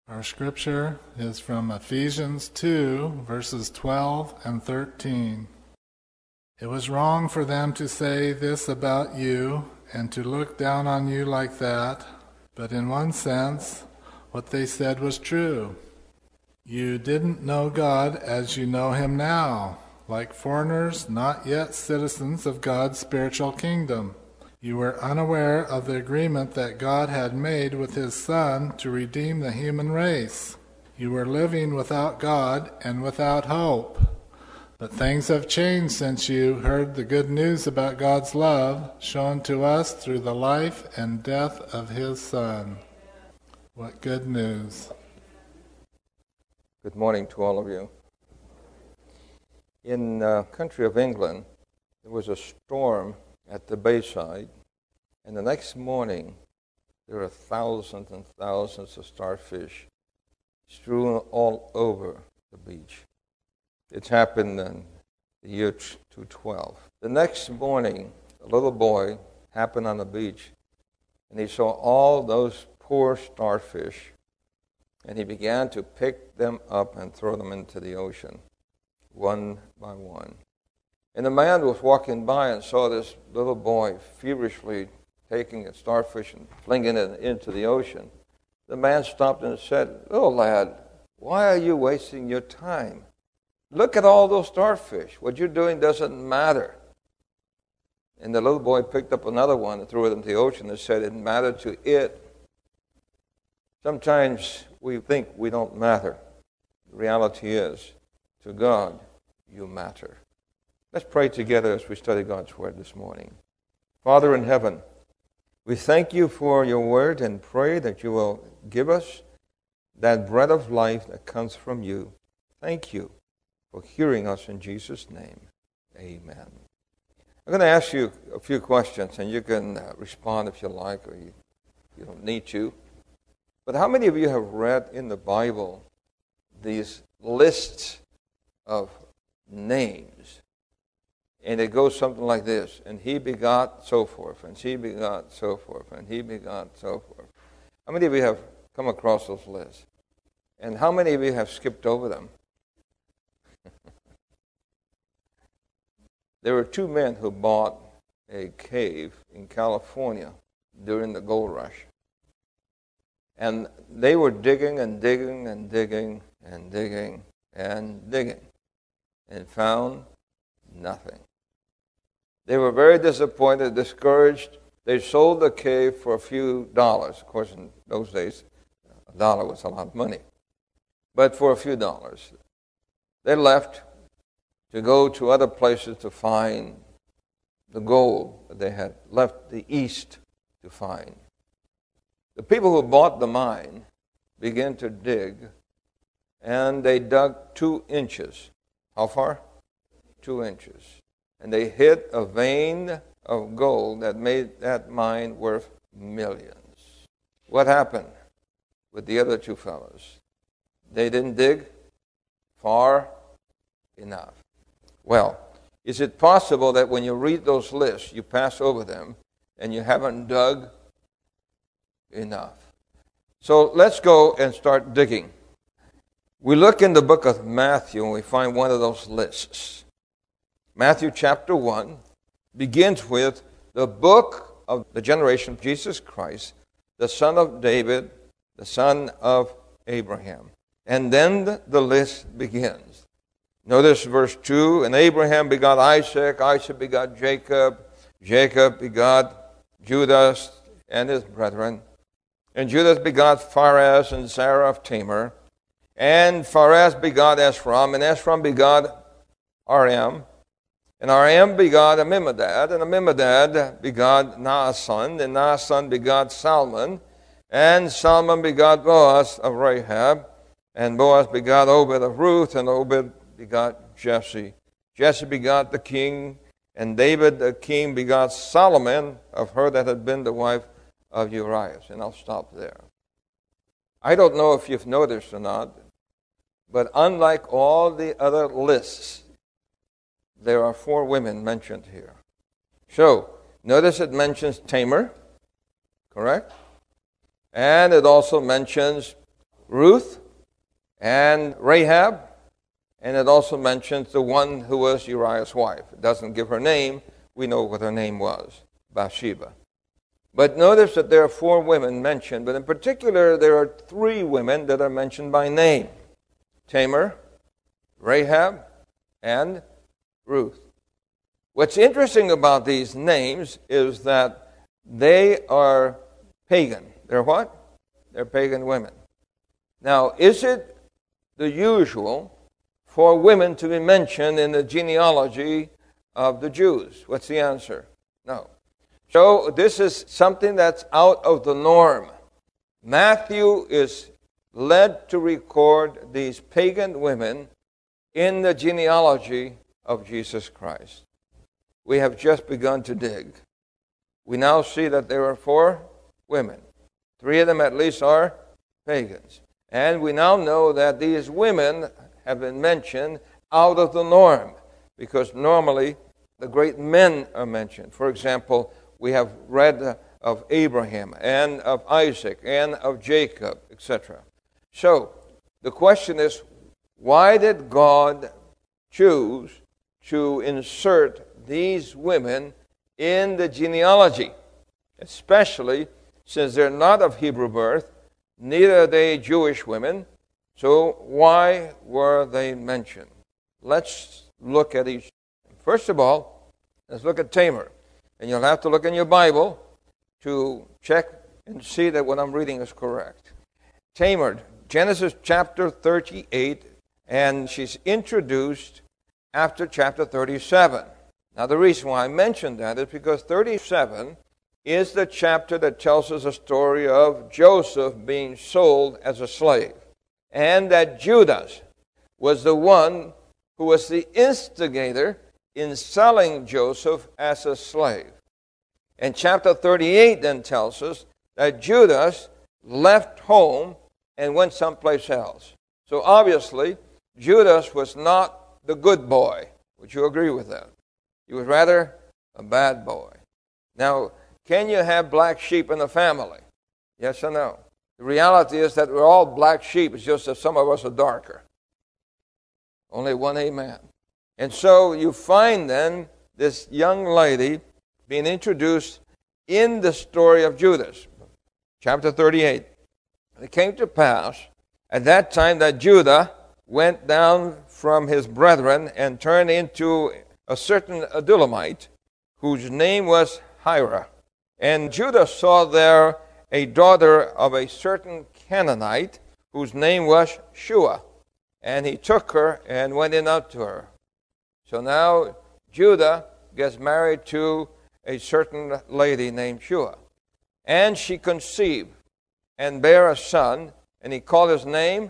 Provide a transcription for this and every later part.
Our scripture is from Ephesians 2, verses 12 and 13. It was wrong for them to say this about you and to look down on you like that, but in one sense, what they said was true. You didn't know God as you know him now, like foreigners not yet citizens of God's spiritual kingdom. You were unaware of the agreement that God had made with his Son to redeem the human race. You were living without God and without hope. But things have changed since you heard the good news about God's love shown to us through the life and death of his Son. What good news. Good morning to all of you. In the country of England, there was a storm at the Bayside, and the next morning there were thousands and thousands of starfish strewn all over the beach. It happened in the year 2012. The next morning, a little boy happened on the beach, and he saw all those poor starfish, and he began to pick them up and throw them into the ocean, one by one. And a man was walking by and saw this little boy feverishly taking a starfish and flinging it into the ocean. The man stopped and said, "Little lad, why are you wasting your time? Look at all those starfish. What you're doing doesn't matter." And the little boy picked up another one and threw it into the ocean and said, "It mattered to it." Sometimes we think we don't matter. The reality is, to God, you matter. Let's pray together as we study God's Word this morning. Father in heaven, we thank you for your Word and pray that you will give us that bread of life that comes from you. Thank you for hearing us in Jesus' name. Amen. I'm going to ask you a few questions, and you can respond if you like, or you don't need to. But how many of you have read in the Bible these lists of names? And it goes something like this: and he begot so forth, and she begot so forth, and he begot so forth. How many of you have come across those lists? And how many of you have skipped over them? There were two men who bought a cave in California during the gold rush. And they were digging and digging and digging and digging and digging and found nothing. They were very disappointed, discouraged. They sold the cave for a few dollars. Of course, in those days, $1 was a lot of money. But for a few dollars. They left to go to other places to find the gold that they had left the east to find. The people who bought the mine began to dig, and they dug 2 inches. How far? 2 inches. And they hit a vein of gold that made that mine worth millions. What happened with the other 2 fellows? They didn't dig far enough. Well, is it possible that when you read those lists, you pass over them and you haven't dug enough? So let's go and start digging. We look in the book of Matthew and we find one of those lists. Matthew chapter 1 begins with the book of the generation of Jesus Christ, the son of David, the son of Abraham. And then the list begins. Notice verse 2, and Abraham begot Isaac, Isaac begot Jacob, Jacob begot Judas and his brethren, and Judas begot Phares and Zerah of Tamar, and Phares begot Esrom, and Esrom begot Aram, and Aram begot Amimadad, and Amimadad begot Naason, and Naason begot Salmon, and Salmon begot Boaz of Rahab, and Boaz begot Obed of Ruth, and Obed begot Jesse. Jesse begot the king, and David the king begot Solomon of her that had been the wife of Uriah. And I'll stop there. I don't know if you've noticed or not, but unlike all the other lists, there are 4 women mentioned here. So, notice it mentions Tamar, correct? And it also mentions Ruth and Rahab, and it also mentions the one who was Uriah's wife. It doesn't give her name. We know what her name was, Bathsheba. But notice that there are 4 women mentioned, but in particular there are 3 women that are mentioned by name: Tamar, Rahab, and Ruth. What's interesting about these names is that they are pagan. They're what? They're pagan women. Now, is it the usual for women to be mentioned in the genealogy of the Jews? What's the answer? No. So this is something that's out of the norm. Matthew is led to record these pagan women in the genealogy of Jesus Christ. We have just begun to dig. We now see that there are 4 women. 3 of them at least are pagans. And we now know that these women have been mentioned out of the norm, because normally the great men are mentioned. For example, we have read of Abraham and of Isaac and of Jacob, etc. So, the question is, why did God choose to insert these women in the genealogy? Especially since they're not of Hebrew birth, neither are they Jewish women, so why were they mentioned? Let's look at each. First of all, let's look at Tamar. And you'll have to look in your Bible to check and see that what I'm reading is correct. Tamar, Genesis chapter 38, and she's introduced after chapter 37. Now, the reason why I mentioned that is because 37 is the chapter that tells us a story of Joseph being sold as a slave, and that Judas was the one who was the instigator in selling Joseph as a slave. And chapter 38 then tells us that Judas left home and went someplace else. So obviously, Judas was not the good boy. Would you agree with that? He was rather a bad boy. Now, can you have black sheep in the family? Yes or no? The reality is that we're all black sheep. It's just that some of us are darker. Only one amen. And so you find then this young lady being introduced in the story of Judas. Chapter 38. It came to pass at that time that Judah went down from his brethren and turned into a certain Adullamite, whose name was Hira. And Judah saw there a daughter of a certain Canaanite, whose name was Shua. And he took her and went in unto her. So now Judah gets married to a certain lady named Shua. And she conceived and bare a son, and he called his name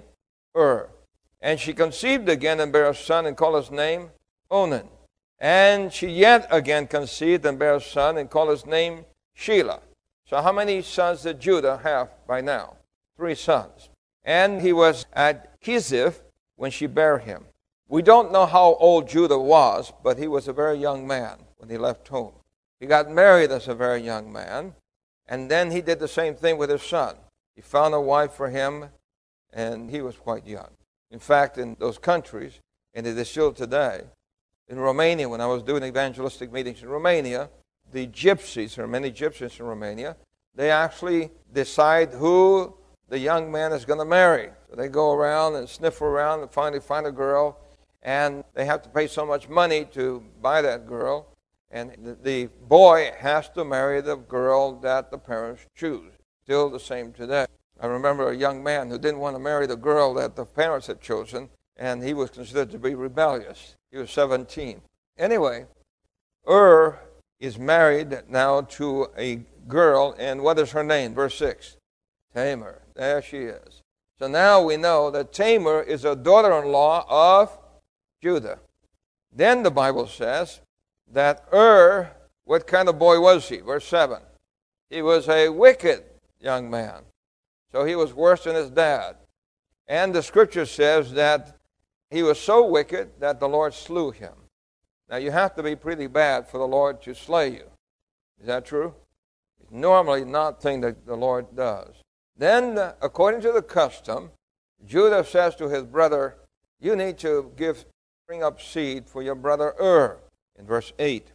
And she conceived again and bare a son, and called his name Onan. And she yet again conceived and bare a son, and called his name Shelah. So how many sons did Judah have by now? 3 sons. And he was at Kiziph when she bare him. We don't know how old Judah was, but he was a very young man when he left home. He got married as a very young man, and then he did the same thing with his son. He found a wife for him, and he was quite young. In fact, in those countries, and it is still today, in Romania, when I was doing evangelistic meetings in Romania, the gypsies, there are many gypsies in Romania, they actually decide who the young man is going to marry. So they go around and sniff around and finally find a girl, and they have to pay so much money to buy that girl, and the boy has to marry the girl that the parents choose. Still the same today. I remember a young man who didn't want to marry the girl that the parents had chosen, and he was considered to be rebellious. He was 17. Anyway, is married now to a girl, and what is her name? Verse 6. Tamar. There she is. So now we know that Tamar is a daughter-in-law of Judah. Then the Bible says that what kind of boy was he? Verse 7. He was a wicked young man. So he was worse than his dad. And the scripture says that he was so wicked that the Lord slew him. Now you have to be pretty bad for the Lord to slay you. Is that true? It's normally not a thing that the Lord does. Then, according to the custom, Judah says to his brother, you need to bring up seed for your brother in verse 8.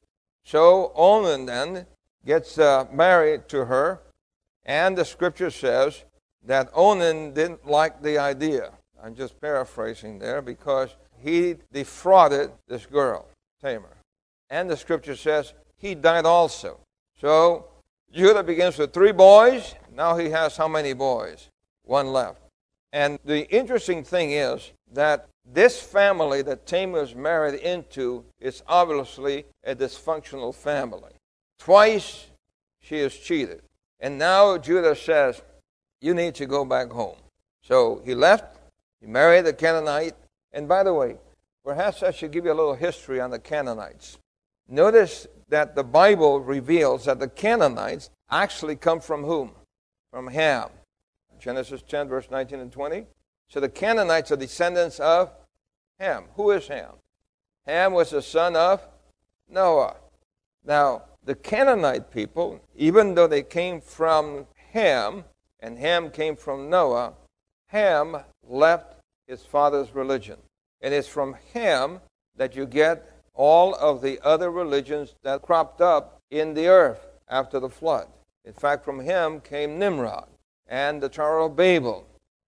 So Onan then gets married to her, and the scripture says that Onan didn't like the idea. I'm just paraphrasing there because he defrauded this girl, Tamar. And the scripture says he died also. So Judah begins with 3 boys. Now he has how many boys? 1 left. And the interesting thing is that this family that Tamar is married into is obviously a dysfunctional family. Twice she is cheated. And now Judah says, you need to go back home. So he left, he married a Canaanite. And by the way, perhaps I should give you a little history on the Canaanites. Notice that the Bible reveals that the Canaanites actually come from whom? From Ham. Genesis 10, verse 19 and 20. So the Canaanites are descendants of Ham. Who is Ham? Ham was the son of Noah. Now, the Canaanite people, even though they came from Ham, and Ham came from Noah, Ham left his father's religion. And it's from Ham that you get all of the other religions that cropped up in the earth after the flood. In fact, from him came Nimrod and the Tower of Babel.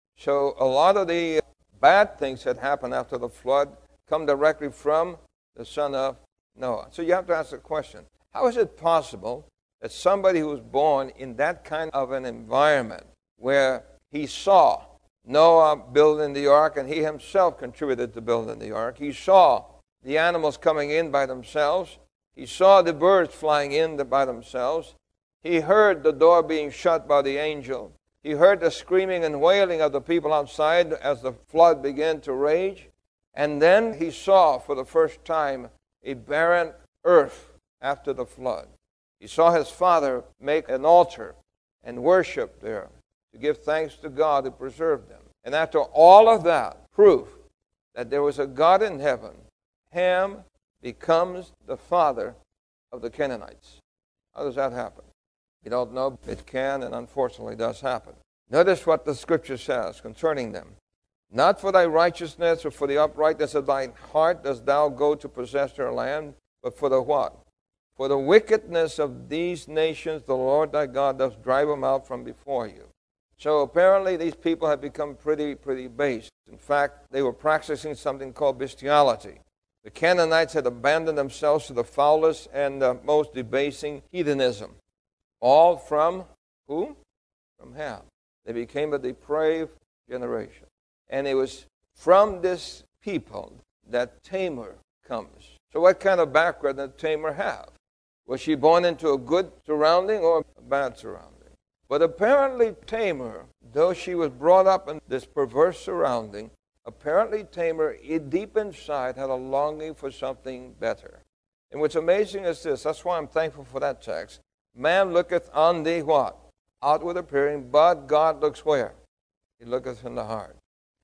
So a lot of the bad things that happened after the flood come directly from the son of Noah. So you have to ask the question, how is it possible that somebody who was born in that kind of an environment where he saw Noah building the ark and he himself contributed to building the ark, he saw the animals coming in by themselves, he saw the birds flying in by themselves, he heard the door being shut by the angel, he heard the screaming and wailing of the people outside as the flood began to rage, and then he saw for the first time a barren earth after the flood. He saw his father make an altar and worship there to give thanks to God who preserved them. And after all of that, proof that there was a God in heaven, Ham becomes the father of the Canaanites. How does that happen? You don't know. It can and unfortunately does happen. Notice what the scripture says concerning them. Not for thy righteousness or for the uprightness of thine heart dost thou go to possess their land, but for the what? For the wickedness of these nations the Lord thy God does drive them out from before you. So apparently these people have become pretty base. In fact, they were practicing something called bestiality. The Canaanites had abandoned themselves to the foulest and most debasing heathenism. All from whom? From Ham. They became a depraved generation. And it was from this people that Tamar comes. So what kind of background did Tamar have? Was she born into a good surrounding or a bad surrounding? But apparently Tamar, though she was brought up in this perverse surrounding, apparently Tamar, deep inside, had a longing for something better. And what's amazing is this, that's why I'm thankful for that text. Man looketh on the what? Outward appearing, but God looks where? He looketh in the heart.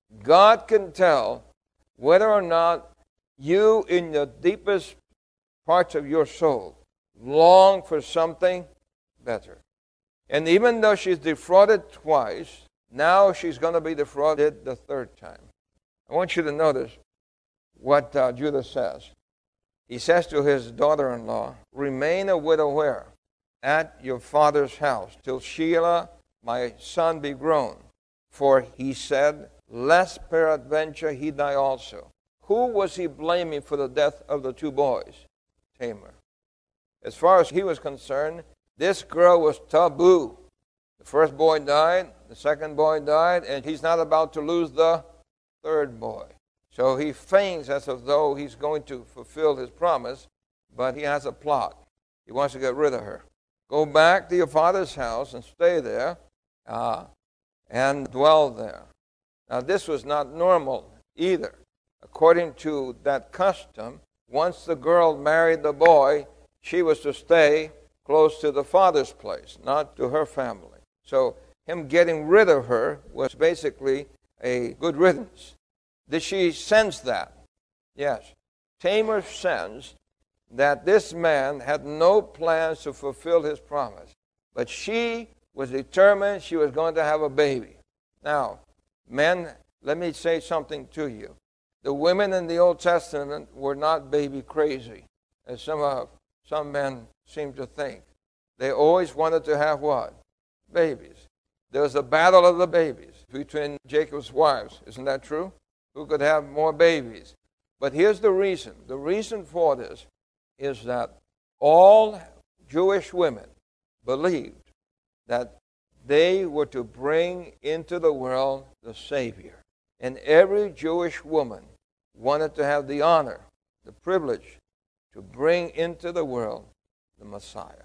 God can tell whether or not you, in the deepest parts of your soul, long for something better. And even though she's defrauded twice, now she's going to be defrauded the third time. I want you to notice what Judah says. He says to his daughter-in-law, remain a widow where? At your father's house, till Shelah, my son, be grown. For he said, lest peradventure he die also. Who was he blaming for the death of the 2 boys? Tamar. As far as he was concerned, this girl was taboo. The first boy died, the second boy died, and he's not about to lose the third boy. So he feigns as though he's going to fulfill his promise, but he has a plot. He wants to get rid of her. Go back to your father's house and stay there and dwell there. Now this was not normal either. According to that custom, once the girl married the boy, she was to stay close to the father's place, not to her family. So him getting rid of her was basically a good riddance. Did she sense that? Yes. Tamar sensed that this man had no plans to fulfill his promise. But she was determined she was going to have a baby. Now, men let me say something to you. The women in the Old Testament were not baby crazy, as some men seem to think. They always wanted to have what? Babies. There was a battle of the babies between Jacob's wives. Isn't that true? Who could have more babies? But here's the reason. The reason for this is that all Jewish women believed that they were to bring into the world the Savior. And every Jewish woman wanted to have the honor, the privilege, to bring into the world the Messiah.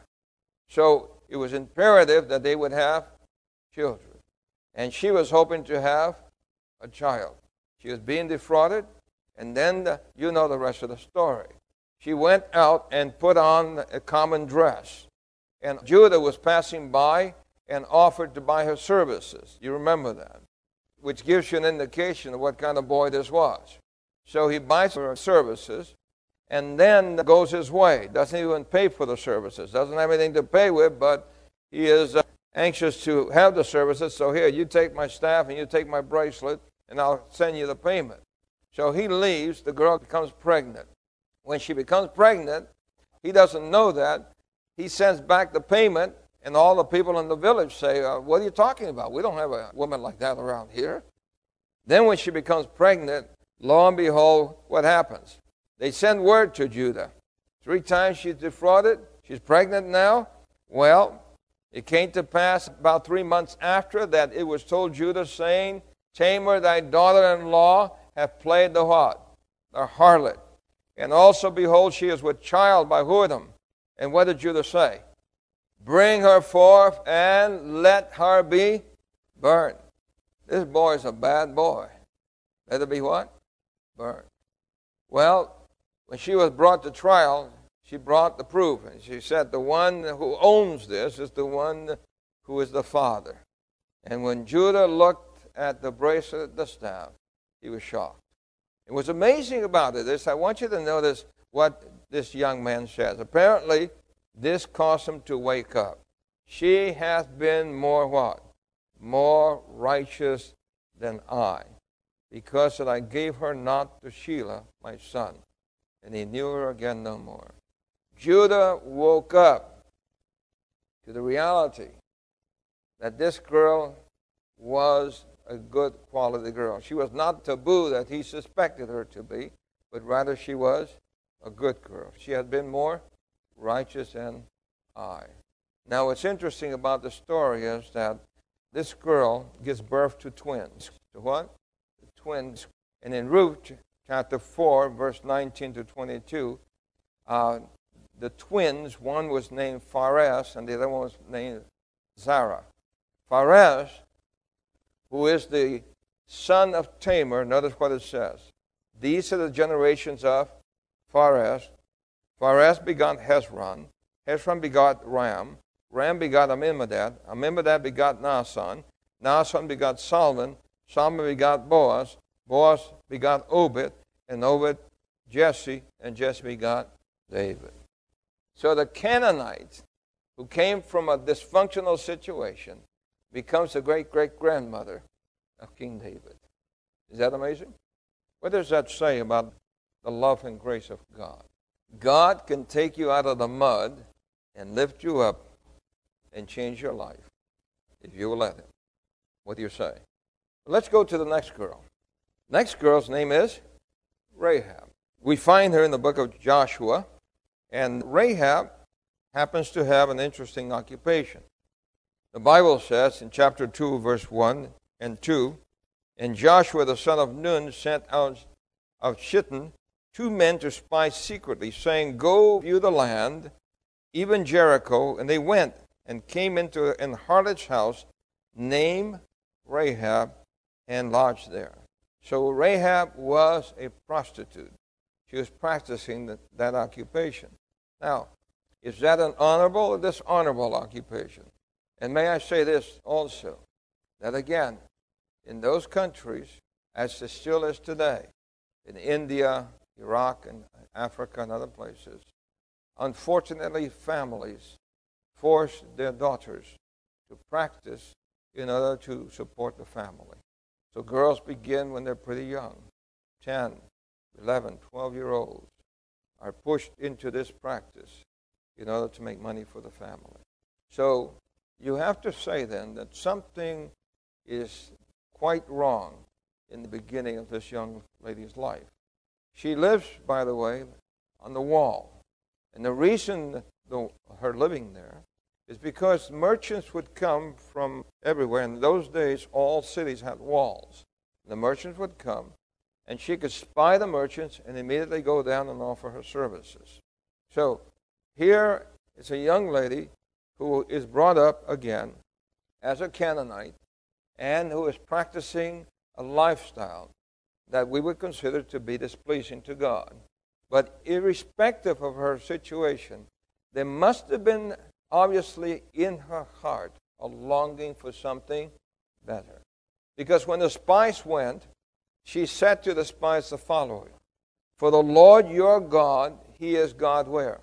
So it was imperative that they would have children. And she was hoping to have a child. She was being defrauded, and then you know the rest of the story. She went out and put on a common dress. And Judah was passing by and offered to buy her services. You remember that? Which gives you an indication of what kind of boy this was. So he buys her services and then goes his way. Doesn't even pay for the services. Doesn't have anything to pay with, but he is anxious to have the services. So here, you take my staff and you take my bracelet and I'll send you the payment. So he leaves. The girl becomes pregnant. When she becomes pregnant, he doesn't know that. He sends back the payment, and all the people in the village say, what are you talking about? We don't have a woman like that around here. Then when she becomes pregnant, lo and behold, what happens? They send word to Judah. 3 times she's defrauded. She's pregnant now. Well, it came to pass about 3 months after that it was told Judah, saying, Tamar, thy daughter-in-law, hath played the what? The harlot. And also, behold, she is with child by whoredom. And what did Judah say? Bring her forth and let her be burned. This boy is a bad boy. Let her be what? Burned. Well, when she was brought to trial, she brought the proof. And she said, the one who owns this is the one who is the father. And when Judah looked at the bracelet, the staff, he was shocked. And what's amazing about it is, I want you to notice what this young man says. Apparently, this caused him to wake up. She hath been more what? More righteous than I, because that I gave her not to Shelah, my son. And he knew her again no more. Judah woke up to the reality that this girl was a good quality girl. She was not taboo that he suspected her to be, but rather she was a good girl. She had been more righteous than I. Now, what's interesting about the story is that this girl gives birth to twins. To what? The twins. And in Ruth chapter 4, verse 19 to 22, the twins, one was named Pharez and the other one was named Zara. Pharez, who is the son of Tamar, notice what it says. These are the generations of Pharez. Pharez begot Hezron. Hezron begot Ram. Ram begot Amminadab. Amminadab begot Naasson. Naasson begot Salmon. Salmon begot Boaz. Boaz begot Obed. And Obed Jesse. And Jesse begot David. So the Canaanite, who came from a dysfunctional situation, becomes the great-great-grandmother of King David. Is that amazing? What does that say about the love and grace of God? God can take you out of the mud and lift you up and change your life if you will let Him. What do you say? Let's go to the next girl. Next girl's name is Rahab. We find her in the book of Joshua, and Rahab happens to have an interesting occupation. The Bible says in chapter 2, verse 1 and 2, and Joshua the son of Nun sent out of Shittim 2 men to spy secretly, saying, Go view the land, even Jericho. And they went and came into an harlot's house named Rahab and lodged there. So Rahab was a prostitute. She was practicing that occupation. Now, is that an honorable or dishonorable occupation? And may I say this also, that again, in those countries, as it still is today, in India, Iraq, and Africa, and other places, unfortunately, families force their daughters to practice in order to support the family. So girls begin when they're pretty young. 10, 11, 12-year-olds are pushed into this practice in order to make money for the family. So you have to say then that something is quite wrong in the beginning of this young lady's life. She lives, by the way, on the wall. And the reason her living there is because merchants would come from everywhere. In those days, all cities had walls. The merchants would come, and she could spy the merchants and immediately go down and offer her services. So here is a young lady who is brought up again as a Canaanite and who is practicing a lifestyle that we would consider to be displeasing to God. But irrespective of her situation, there must have been obviously in her heart a longing for something better. Because when the spies went, she said to the spies the following: "For the Lord your God, He is God where?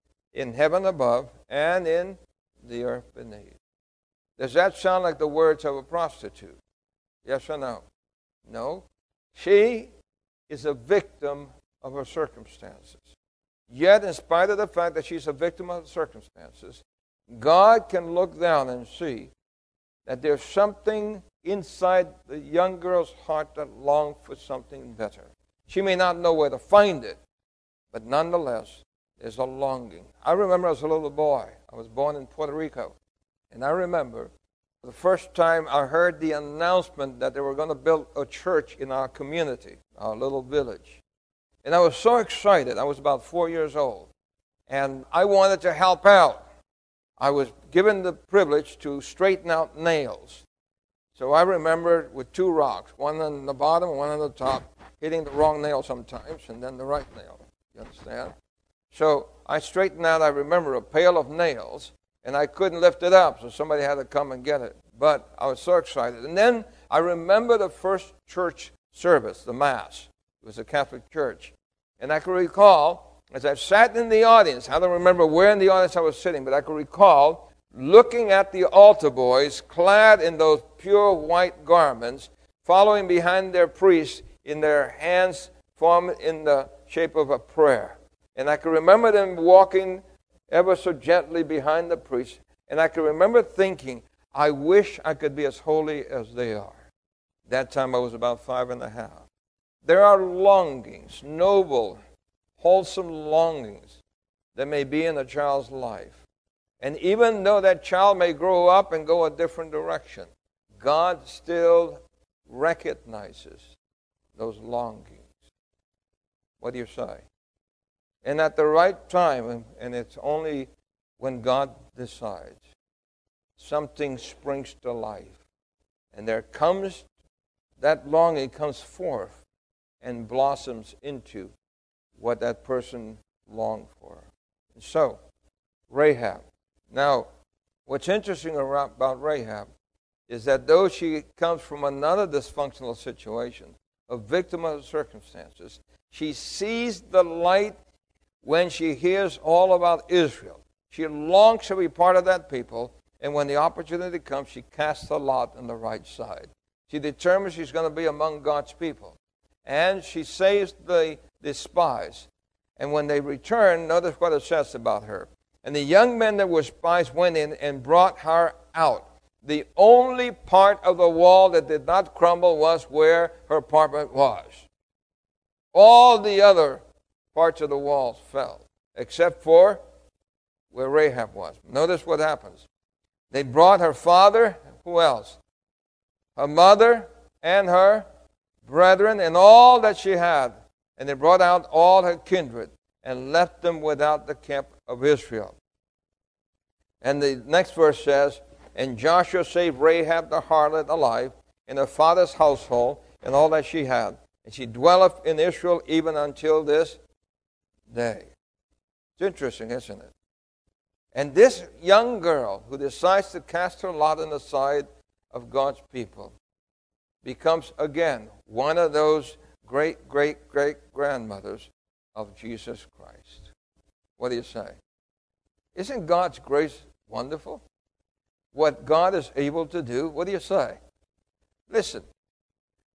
In heaven above and in the earth beneath." Does that sound like the words of a prostitute? Yes or no? No. She is a victim of her circumstances. Yet, in spite of the fact that she's a victim of the circumstances, God can look down and see that there's something inside the young girl's heart that longs for something better. She may not know where to find it, but nonetheless, there's a longing. I remember as a little boy, I was born in Puerto Rico, and I remember the first time I heard the announcement that they were going to build a church in our community, our little village. And I was so excited. I was about 4 years old, and I wanted to help out. I was given the privilege to straighten out nails. So I remember with 2 rocks, one on the bottom and one on the top, hitting the wrong nail sometimes and then the right nail. You understand? So I straightened out, I remember, a pail of nails, and I couldn't lift it up, so somebody had to come and get it. But I was so excited. And then I remember the first church service, the Mass. It was a Catholic church. And I can recall, as I sat in the audience, I don't remember where in the audience I was sitting, but I can recall looking at the altar boys clad in those pure white garments, following behind their priests in their hands formed in the shape of a prayer. And I can remember them walking ever so gently behind the priest. And I can remember thinking, I wish I could be as holy as they are. That time I was about 5.5. There are longings, noble, wholesome longings that may be in a child's life. And even though that child may grow up and go a different direction, God still recognizes those longings. What do you say? And at the right time, and it's only when God decides, something springs to life. And there comes, that longing comes forth and blossoms into what that person longed for. And so, Rahab. Now, what's interesting about Rahab is that though she comes from another dysfunctional situation, a victim of the circumstances, she sees the light when she hears all about Israel. She longs to be part of that people, and when the opportunity comes, she casts a lot on the right side. She determines she's going to be among God's people. And she saves the spies. And when they return, notice what it says about her. And the young men that were spies went in and brought her out. The only part of the wall that did not crumble was where her apartment was. All the other parts of the walls fell, except for where Rahab was. Notice what happens. They brought her father, who else? Her mother and her brethren and all that she had. And they brought out all her kindred and left them without the camp of Israel. And the next verse says, and Joshua saved Rahab the harlot alive in her father's household and all that she had. And she dwelleth in Israel even until this day. It's interesting, isn't it? And this young girl who decides to cast her lot on the side of God's people becomes again one of those great-great-great-grandmothers of Jesus Christ. What do you say? Isn't God's grace wonderful? What God is able to do, what do you say? Listen,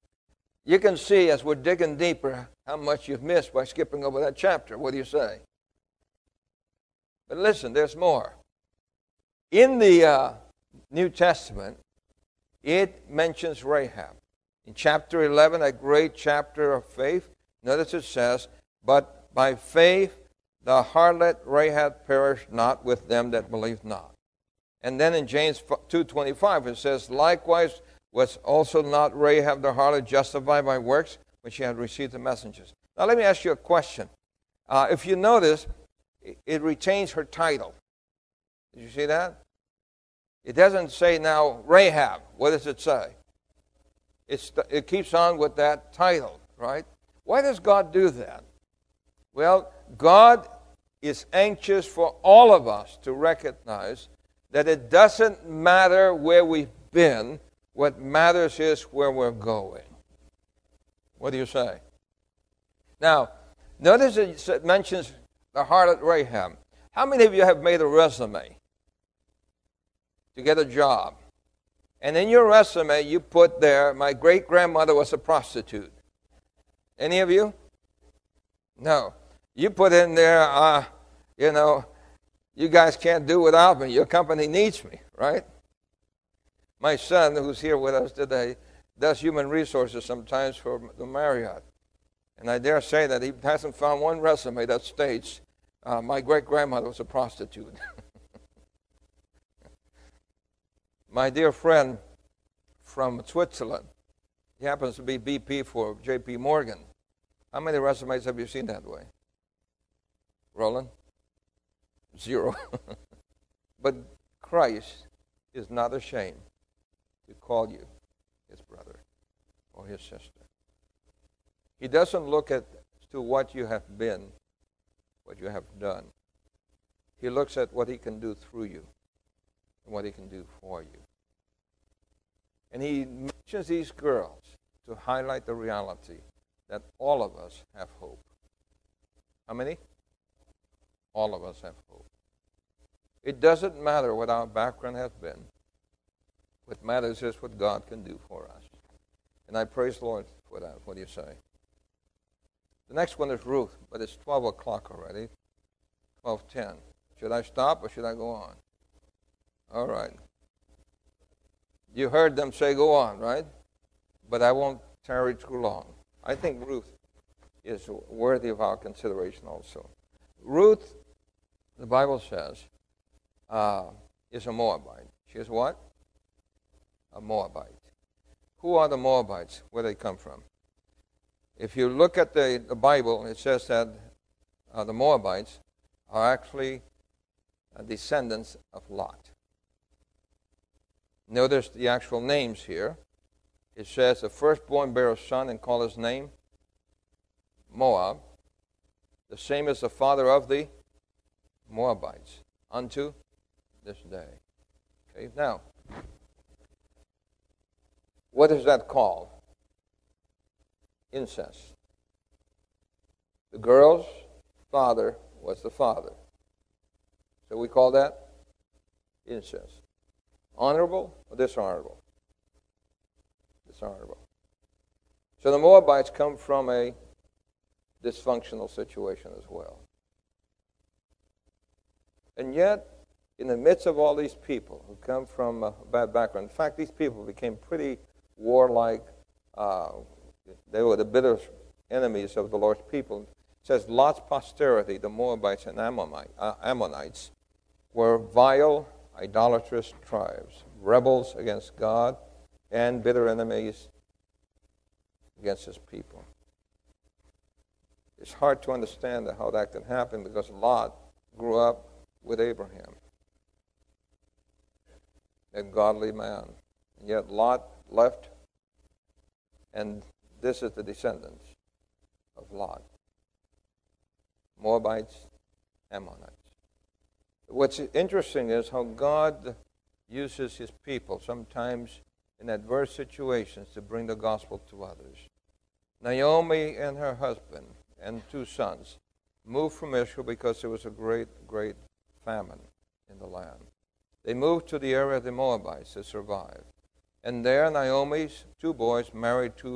You can see as we're digging deeper how much you've missed by skipping over that chapter. What do you say? But listen, there's more. In the New Testament, it mentions Rahab. In chapter 11, a great chapter of faith, notice it says, "But by faith the harlot Rahab perished not with them that believed not." And then in James 2:25 it says, "Likewise was also not Rahab the harlot justified by works when she had received the messengers." Now let me ask you a question. If you notice, it retains her title. Did you see that? It doesn't say now Rahab. What does it say? It keeps on with that title, right? Why does God do that? Well, God is anxious for all of us to recognize that it doesn't matter where we've been. What matters is where we're going. What do you say? Now, notice it mentions the harlot Rahab. How many of you have made a resume to get a job? And in your resume, you put there, "My great-grandmother was a prostitute." Any of you? No. You put in there, "You guys can't do without me. Your company needs me," right? My son, who's here with us today, does human resources sometimes for the Marriott. And I dare say that he hasn't found one resume that states, "My great-grandmother was a prostitute." My dear friend from Switzerland, he happens to be BP for J.P. Morgan. How many resumes have you seen that way? Roland? 0. But Christ is not ashamed to call you his brother or his sister. He doesn't look to what you have been, what you have done. He looks at what he can do through you and what he can do for you. And he mentions these girls to highlight the reality that all of us have hope. How many? All of us have hope. It doesn't matter what our background has been. What matters is what God can do for us. And I praise the Lord for that. What do you say? The next one is Ruth, but it's 12 o'clock already. 12:10. Should I stop or should I go on? All right. You heard them say go on, right? But I won't tarry too long. I think Ruth is worthy of our consideration also. Ruth, the Bible says, is a Moabite. She is what? A Moabite. Who are the Moabites? Where do they come from? If you look at the Bible, it says that the Moabites are actually descendants of Lot. Notice the actual names here. It says the firstborn bare a son and called his name Moab. The same as the father of the Moabites unto this day. Okay, now, what is that called? Incest. The girl's father was the father. So we call that incest. Honorable or dishonorable? Dishonorable. So the Moabites come from a dysfunctional situation as well. And yet, in the midst of all these people who come from a bad background, in fact, these people became pretty warlike. They were the bitter enemies of the Lord's people. It says Lot's posterity, the Moabites and Ammonites, were vile, idolatrous tribes, rebels against God, and bitter enemies against his people. It's hard to understand how that can happen because Lot grew up with Abraham, a godly man. And yet Lot left, and this is the descendants of Lot. Moabites, Ammonites. What's interesting is how God uses his people sometimes in adverse situations to bring the gospel to others. Naomi and her husband and 2 sons moved from Israel because there was a great, great famine in the land. They moved to the area of the Moabites to survive. And there Naomi's 2 boys married 2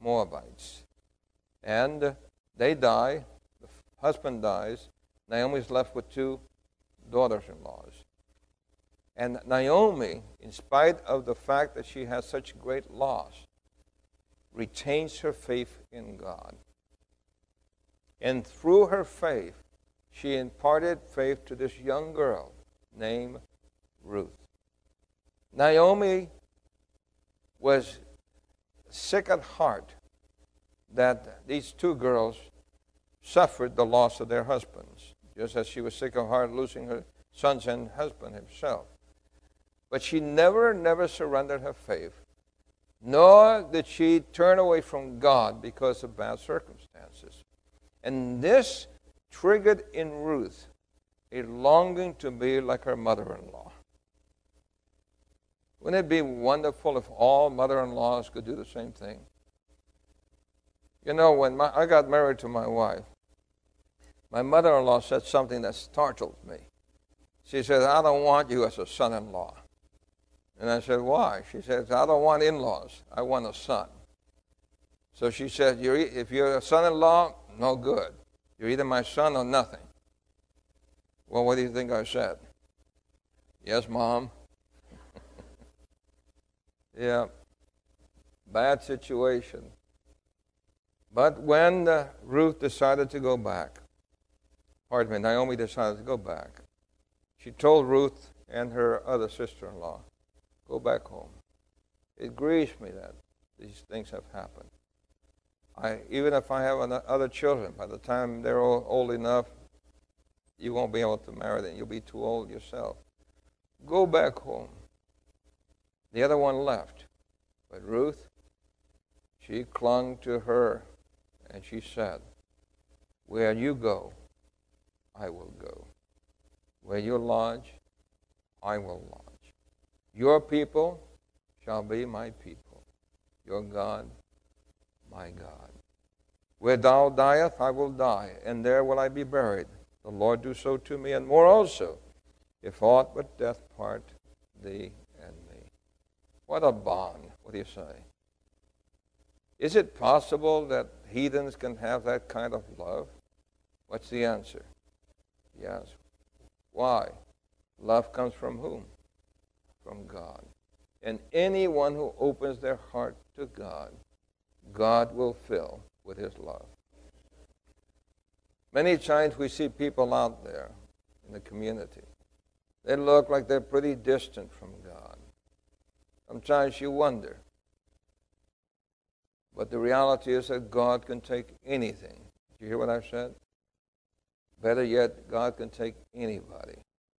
Moabites. And they die. The husband dies. Naomi's left with 2 daughters-in-laws. And Naomi, in spite of the fact that she has such great loss, retains her faith in God. And through her faith, she imparted faith to this young girl named Ruth. Naomi was sick at heart that these 2 girls suffered the loss of their husbands, just as she was sick at heart losing her sons and husband himself. But she never surrendered her faith, nor did she turn away from God because of bad circumstances. And this triggered in Ruth a longing to be like her mother-in-law. Wouldn't it be wonderful if all mother-in-laws could do the same thing? You know, when I got married to my wife, my mother-in-law said something that startled me. She said, "I don't want you as a son-in-law." And I said, "Why?" She says, "I don't want in-laws. I want a son." So she said, "If you're a son-in-law, no good. You're either my son or nothing." Well, what do you think I said? "Yes, Mom." Yeah, bad situation. But when Ruth decided to go back, Naomi decided to go back, she told Ruth and her other sister-in-law, "Go back home." It grieves me that these things have happened. Even if I have other children, by the time they're old enough, you won't be able to marry them. You'll be too old yourself. Go back home. The other one left. But Ruth, she clung to her, and she said, "Where you go, I will go. Where you lodge, I will lodge. Your people shall be my people. Your God, my God. Where thou diest, I will die, and there will I be buried. The Lord do so to me, and more also, if aught but death part thee and me." What a bond. What do you say? Is it possible that heathens can have that kind of love? What's the answer? Yes. Why? Love comes from whom? From God. And anyone who opens their heart to God, God will fill with His love. Many times we see people out there in the community. They look like they're pretty distant from God. Sometimes you wonder. But the reality is that God can take anything. Did you hear what I said? Better yet, God can take anybody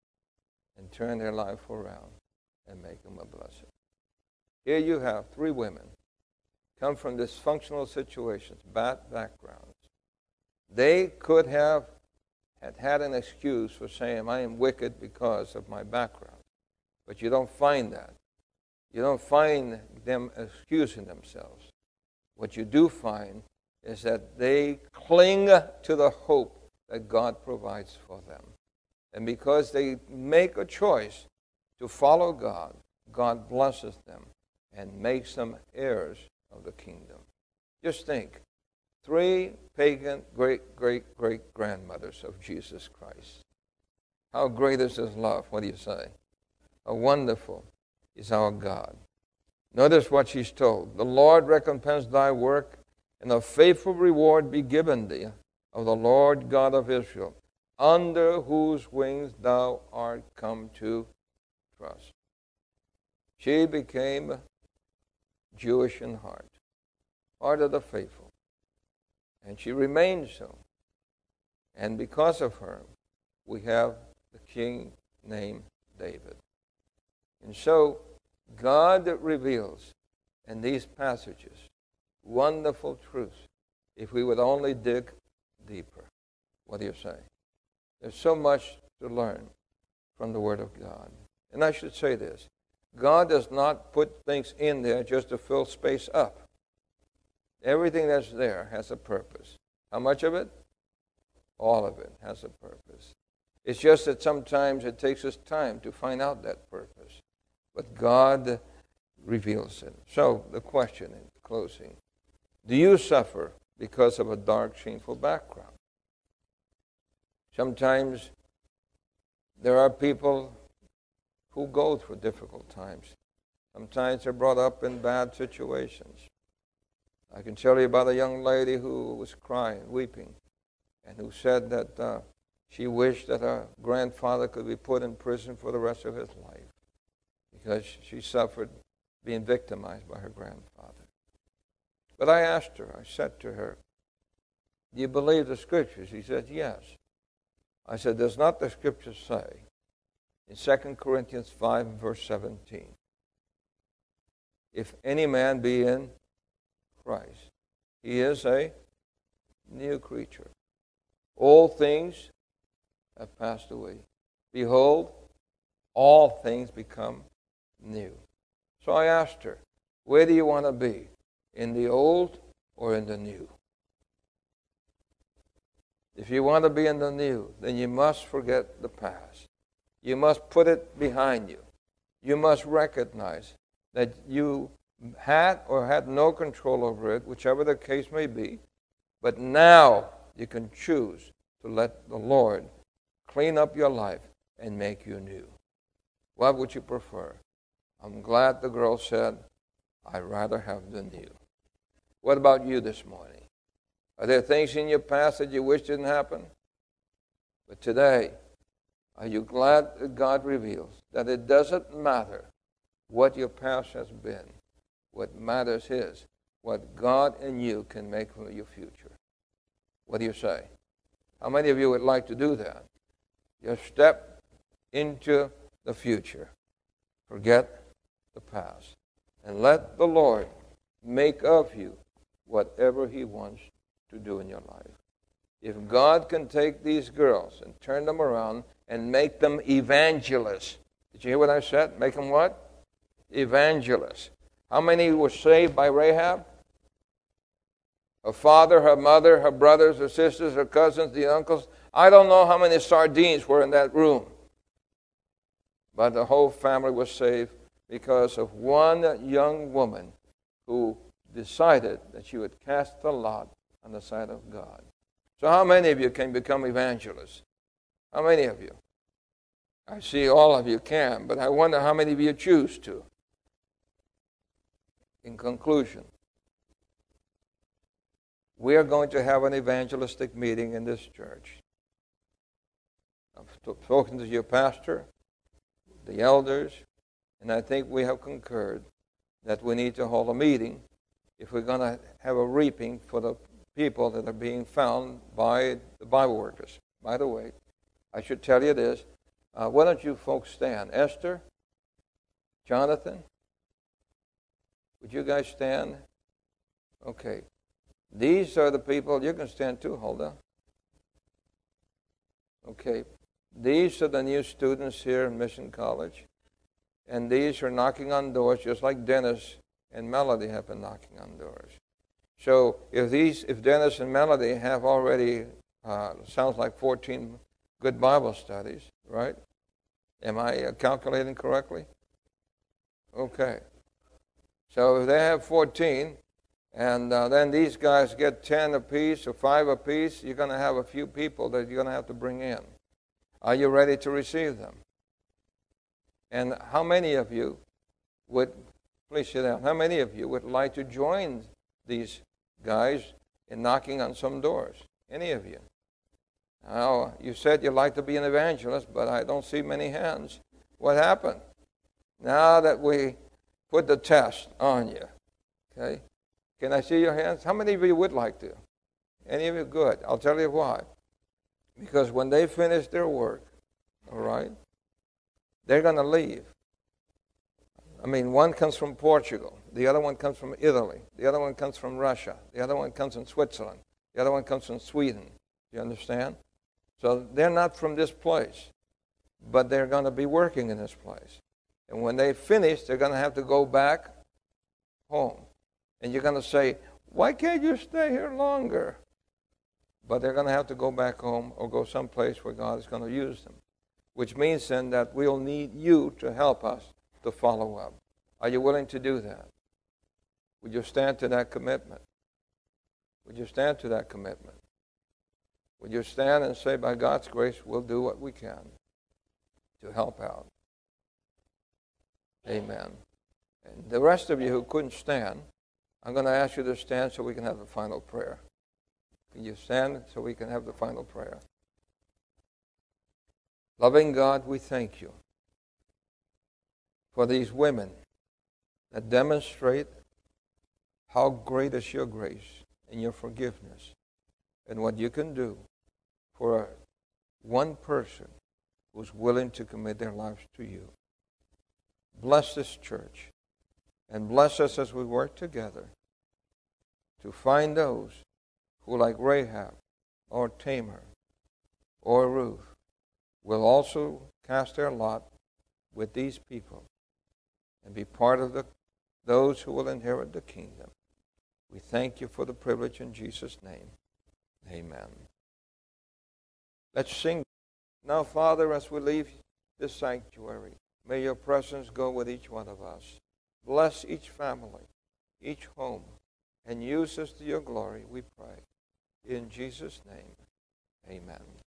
and turn their life around and make them a blessing. Here you have 3 women come from dysfunctional situations, bad backgrounds. They could have had an excuse for saying, "I am wicked because of my background." But you don't find that. You don't find them excusing themselves. What you do find is that they cling to the hope that God provides for them. And because they make a choice to follow God, God blesses them and makes them heirs of the kingdom. Just think, 3 pagan great-great-great-grandmothers of Jesus Christ. How great is His love? What do you say? How wonderful is our God. Notice what she's told. "The Lord recompense thy work, and a faithful reward be given thee of the Lord God of Israel, under whose wings thou art come to trust." She became Jewish in heart of the faithful. And she remained so. And because of her, we have the king named David. And so, God reveals in these passages wonderful truths if we would only dig deeper. What do you say? There's so much to learn from the Word of God. And I should say this. God does not put things in there just to fill space up. Everything that's there has a purpose. How much of it? All of it has a purpose. It's just that sometimes it takes us time to find out that purpose. But God reveals it. So, the question in closing. Do you suffer because of a dark, shameful background? Sometimes there are people who go through difficult times. Sometimes they're brought up in bad situations. I can tell you about a young lady who was crying, weeping, and who said that she wished that her grandfather could be put in prison for the rest of his life because she suffered being victimized by her grandfather. But I asked her, I said to her, do you believe the Scriptures? She said, yes. I said, does not the Scripture say in 2 Corinthians 5 verse 17, if any man be in Christ, he is a new creature. All things have passed away. Behold, all things become new. So I asked her, where do you want to be? In the old or in the new? If you want to be in the new, then you must forget the past. You must put it behind you. You must recognize that you had or had no control over it, whichever the case may be. But now you can choose to let the Lord clean up your life and make you new. What would you prefer? I'm glad the girl said, I'd rather have the new. What about you this morning? Are there things in your past that you wish didn't happen? But today, are you glad that God reveals that it doesn't matter what your past has been? What matters is what God and you can make for your future. What do you say? How many of you would like to do that? Just step into the future. Forget the past. And let the Lord make of you whatever He wants to do in your life. If God can take these girls and turn them around and make them evangelists. Did you hear what I said? Make them what? Evangelists. How many were saved by Rahab? Her father, her mother, her brothers, her sisters, her cousins, the uncles. I don't know how many sardines were in that room. But the whole family was saved because of one young woman who decided that she would cast the lot on the side of God. So how many of you can become evangelists? How many of you? I see all of you can, but I wonder how many of you choose to. In conclusion, we are going to have an evangelistic meeting in this church. I've spoken to your pastor, the elders, and I think we have concurred that we need to hold a meeting if we're going to have a reaping for the people that are being found by the Bible workers. By the way, I should tell you this. Why don't you folks stand? Esther, Jonathan, would you guys stand? Okay. These are the people. You can stand too, Huldah. Okay. These are the new students here in Mission College. And these are knocking on doors just like Dennis and Melody have been knocking on doors. So if Dennis and Melody have already, sounds like 14 good Bible studies, right? Am I calculating correctly? Okay. So if they have 14, and then these guys get 10 apiece or 5 apiece, you're going to have a few people that you're going to have to bring in. Are you ready to receive them? And how many of you would, please sit down, how many of you would like to join these guys in knocking on some doors? Any of you? Now, you said you'd like to be an evangelist, but I don't see many hands. What happened? Now that we put the test on you, okay? Can I see your hands? How many of you would like to? Any of you? Good. I'll tell you why. Because when they finish their work, all right, they're going to leave. I mean, one comes from Portugal. The other one comes from Italy. The other one comes from Russia. The other one comes from Switzerland. The other one comes from Sweden. Do you understand? So they're not from this place, but they're going to be working in this place. And when they finish, they're going to have to go back home. And you're going to say, why can't you stay here longer? But they're going to have to go back home or go someplace where God is going to use them. Which means then that we'll need you to help us to follow up. Are you willing to do that? Would you stand to that commitment? Would you stand to that commitment? Would you stand and say, by God's grace, we'll do what we can to help out? Amen. And the rest of you who couldn't stand, I'm going to ask you to stand so we can have the final prayer. Can you stand so we can have the final prayer? Loving God, we thank you for these women that demonstrate how great is your grace and your forgiveness and what you can do for one person who's willing to commit their lives to you. Bless this church and bless us as we work together to find those who, like Rahab or Tamar or Ruth, will also cast their lot with these people and be part of those who will inherit the kingdom. We thank you for the privilege in Jesus' name. Amen. Let's sing. Now, Father, as we leave this sanctuary, may your presence go with each one of us. Bless each family, each home, and use us to your glory, we pray. In Jesus' name, amen.